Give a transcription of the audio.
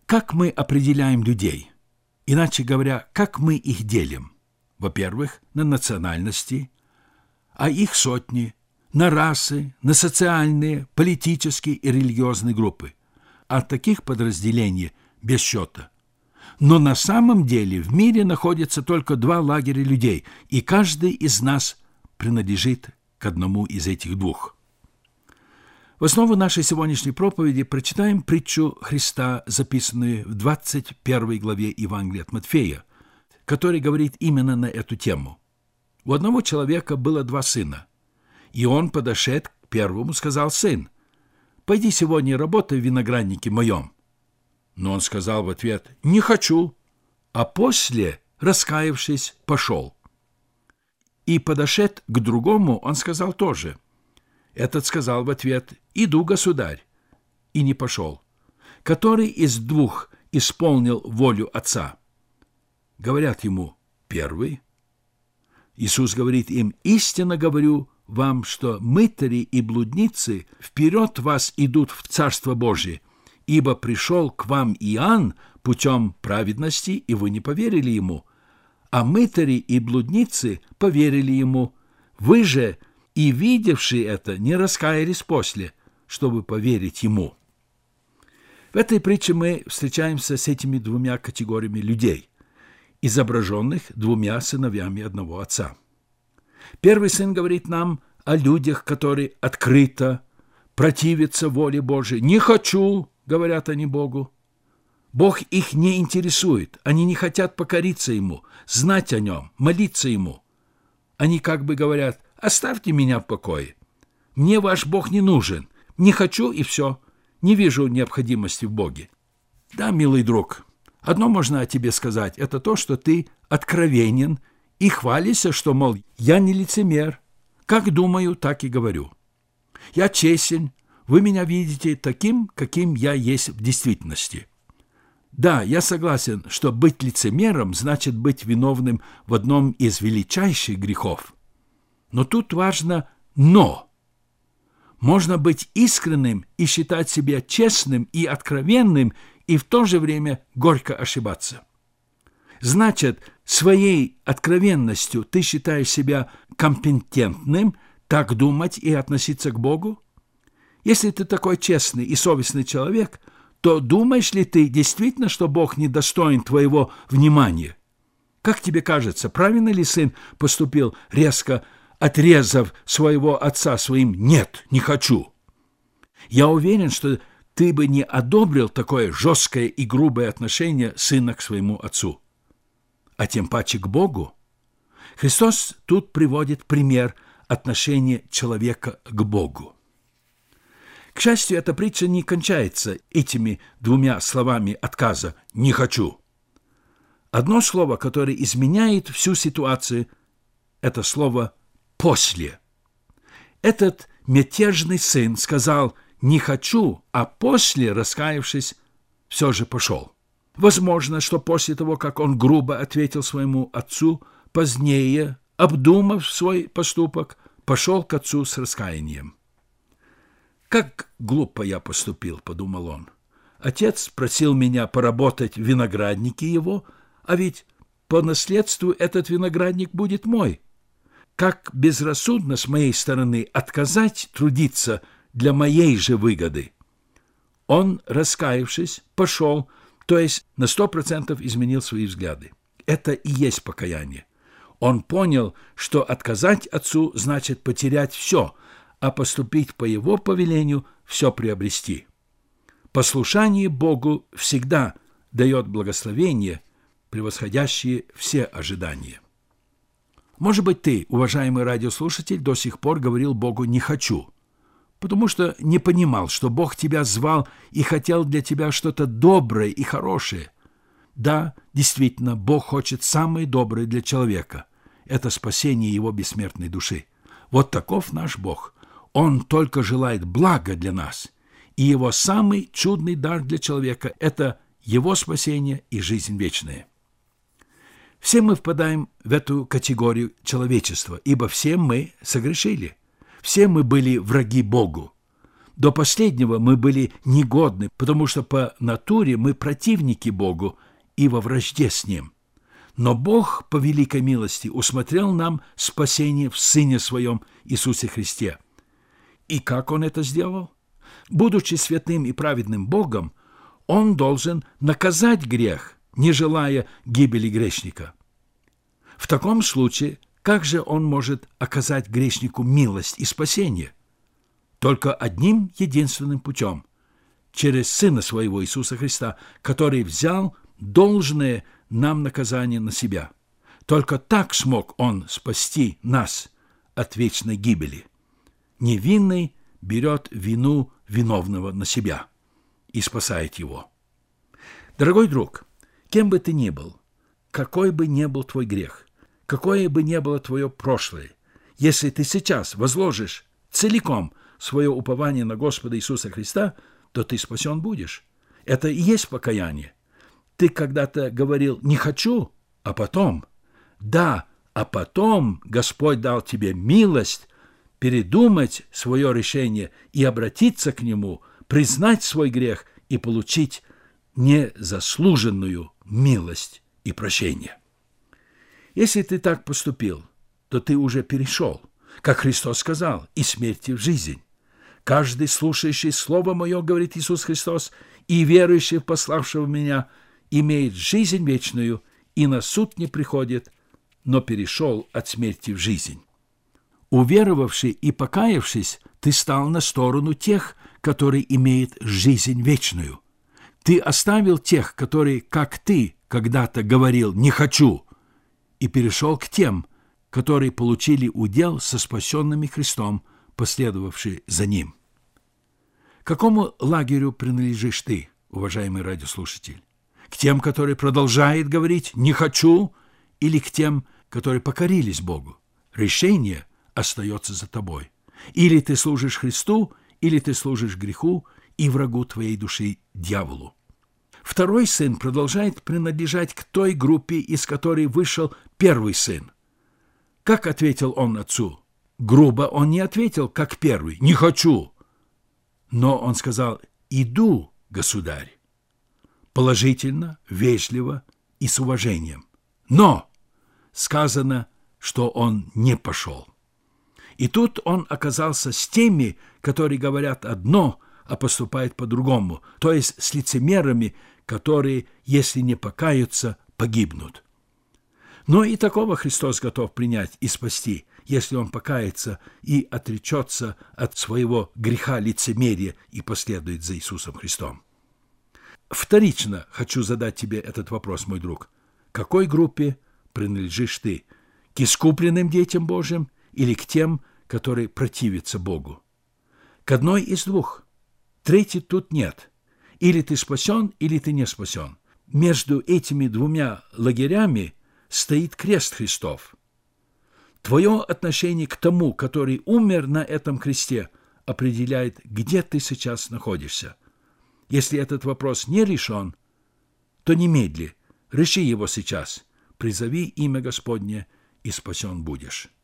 Как мы определяем людей? Иначе говоря, как мы их делим? Во-первых, на национальности, а их сотни, на расы, на социальные, политические и религиозные группы. А таких подразделений без счета. Но на самом деле в мире находится только два лагеря людей, и каждый из нас принадлежит к одному из этих двух. В основу нашей сегодняшней проповеди прочитаем притчу Христа, записанную в 21 главе Евангелия от Матфея, который говорит именно на эту тему. У одного человека было два сына, и он, подошед к первому, сказал: «Сын, пойди сегодня работай в винограднике моем». Но он сказал в ответ: «Не хочу», а после, раскаявшись, пошел. И, подошед к другому, он сказал тоже. Этот сказал в ответ: «Иду, государь», и не пошел. Который из двух исполнил волю отца? Говорят ему: первый. Иисус говорит им: «Истинно говорю вам, что мытари и блудницы вперед вас идут в Царство Божие, ибо пришел к вам Иоанн путем праведности, и вы не поверили ему, а мытари и блудницы поверили ему. Вы же, и видевшие это, не раскаялись после, чтобы поверить ему». В этой притче мы встречаемся с этими двумя категориями людей, изображенных двумя сыновьями одного отца. Первый сын говорит нам о людях, которые открыто противятся воле Божией. «Не хочу», — говорят они Богу. Бог их не интересует, они не хотят покориться Ему, знать о Нем, молиться Ему. Они как бы говорят: «Оставьте меня в покое, мне ваш Бог не нужен, не хочу и все, не вижу необходимости в Боге». Да, милый друг, одно можно о тебе сказать, это то, что ты откровенен и хвалишься, что, мол, я не лицемер, как думаю, так и говорю. Я честен, вы меня видите таким, каким я есть в действительности. Да, я согласен, что быть лицемером значит быть виновным в одном из величайших грехов. Но тут важно «но». Можно быть искренним и считать себя честным и откровенным, и в то же время горько ошибаться. Значит, своей откровенностью ты считаешь себя компетентным так думать и относиться к Богу? Если ты такой честный и совестный человек, то думаешь ли ты действительно, что Бог недостоин твоего внимания? Как тебе кажется, правильно ли сын поступил, резко отрезав своего отца своим «нет, не хочу»? Я уверен, что ты бы не одобрил такое жесткое и грубое отношение сына к своему отцу, а тем паче к Богу. Христос тут приводит пример отношения человека к Богу. К счастью, эта притча не кончается этими двумя словами отказа «не хочу». Одно слово, которое изменяет всю ситуацию, это слово «после». Этот мятежный сын сказал «не хочу», а после, раскаявшись, все же пошел. Возможно, что после того, как он грубо ответил своему отцу, позднее, обдумав свой поступок, пошел к отцу с раскаянием. «Как глупо я поступил», — подумал он. «Отец просил меня поработать в винограднике его, а ведь по наследству этот виноградник будет мой. Как безрассудно с моей стороны отказать трудиться для моей же выгоды». Он, раскаявшись, пошел, то есть на 100% изменил свои взгляды. Это и есть покаяние. Он понял, что отказать отцу значит потерять все, а поступить по его повелению – все приобрести. Послушание Богу всегда дает благословение, превосходящее все ожидания. Может быть, ты, уважаемый радиослушатель, до сих пор говорил Богу «не хочу», потому что не понимал, что Бог тебя звал и хотел для тебя что-то доброе и хорошее. Да, действительно, Бог хочет самое доброе для человека – это спасение его бессмертной души. Вот таков наш Бог. Он только желает блага для нас, и его самый чудный дар для человека – это его спасение и жизнь вечная. Все мы впадаем в эту категорию человечества, ибо все мы согрешили, все мы были враги Богу. До последнего мы были негодны, потому что по натуре мы противники Богу и во вражде с Ним. Но Бог по великой милости усмотрел нам спасение в Сыне Своем Иисусе Христе. И как Он это сделал? Будучи святым и праведным Богом, Он должен наказать грех, не желая гибели грешника. В таком случае, как же Он может оказать грешнику милость и спасение? Только одним единственным путем – через Сына Своего Иисуса Христа, который взял должное нам наказание на себя. Только так смог Он спасти нас от вечной гибели. Невинный берет вину виновного на себя и спасает его. Дорогой друг, кем бы ты ни был, какой бы ни был твой грех, какое бы ни было твое прошлое, если ты сейчас возложишь целиком свое упование на Господа Иисуса Христа, то ты спасен будешь. Это и есть покаяние. Ты когда-то говорил «не хочу», а потом, да, а потом Господь дал тебе милость передумать свое решение и обратиться к Нему, признать свой грех и получить незаслуженную милость и прощение. Если ты так поступил, то ты уже перешел, как Христос сказал, из смерти в жизнь. Каждый, слушающий Слово Мое, говорит Иисус Христос, и верующий в пославшего Меня, имеет жизнь вечную и на суд не приходит, но перешел от смерти в жизнь. Уверовавший и покаявшись, ты стал на сторону тех, которые имеют жизнь вечную. Ты оставил тех, которые, как ты, когда-то говорил «не хочу», и перешел к тем, которые получили удел со спасенными Христом, последовавшие за Ним. К какому лагерю принадлежишь ты, уважаемый радиослушатель? К тем, которые продолжают говорить «не хочу», или к тем, которые покорились Богу? Решение остается за тобой. Или ты служишь Христу, или ты служишь греху и врагу твоей души, дьяволу. Второй сын продолжает принадлежать к той группе, из которой вышел первый сын. Как ответил он отцу? Грубо он не ответил, как первый, «не хочу». Но он сказал «иду, государь». Положительно, вежливо и с уважением. Но сказано, что он не пошел. И тут он оказался с теми, которые говорят одно, а поступают по-другому, то есть с лицемерами, которые, если не покаются, погибнут. Но и такого Христос готов принять и спасти, если он покается и отречется от своего греха лицемерия и последует за Иисусом Христом. Вторично хочу задать тебе этот вопрос, мой друг. К какой группе принадлежишь ты? К искупленным детям Божьим или к тем, которые противятся Богу? К одной из двух. Третьей тут нет. Или ты спасен, или ты не спасен. Между этими двумя лагерями стоит крест Христов. Твое отношение к тому, который умер на этом кресте, определяет, где ты сейчас находишься. Если этот вопрос не решен, то немедли, реши его сейчас, призови имя Господне, и спасен будешь.